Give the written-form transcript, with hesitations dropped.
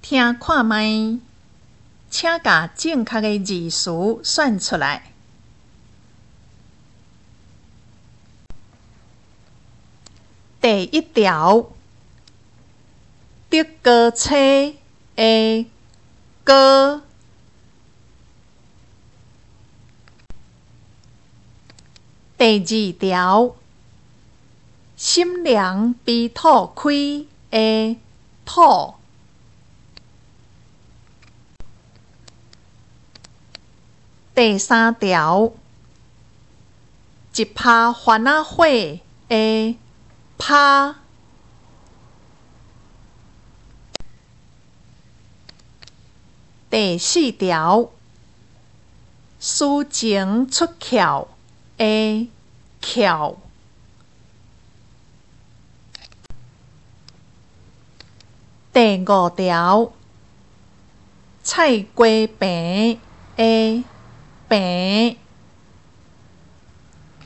听看卖，请甲正确的字词选出来。第一条，德高车的高。第二条，心凉比土开的土。第三条，一拍番仔火的拍。第四条，思前出窍的窍。第五条，菜瓜平的平。